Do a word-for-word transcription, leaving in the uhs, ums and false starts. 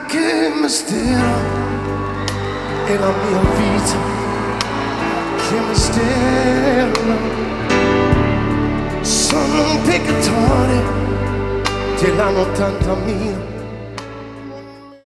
che mistero è la mia vita, che mistero. Sono un peccatore della nottanta mia.